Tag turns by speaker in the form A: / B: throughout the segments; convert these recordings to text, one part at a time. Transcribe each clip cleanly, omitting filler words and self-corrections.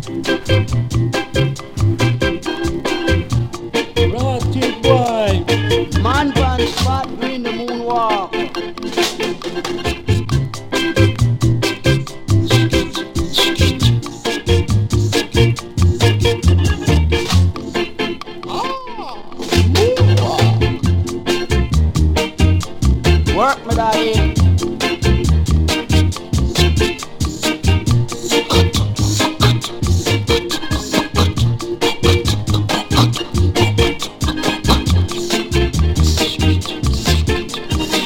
A: Rocket boy.
B: Man pan spot in the moonwalk. Work me daddy.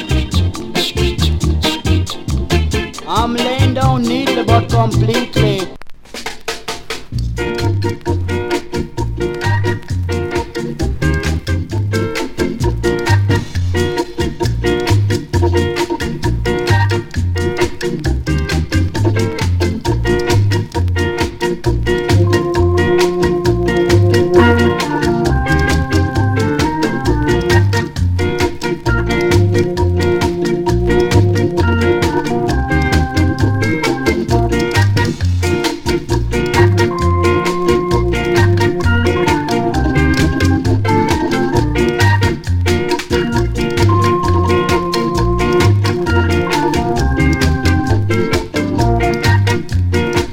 B: I'm laying down neatly but completely.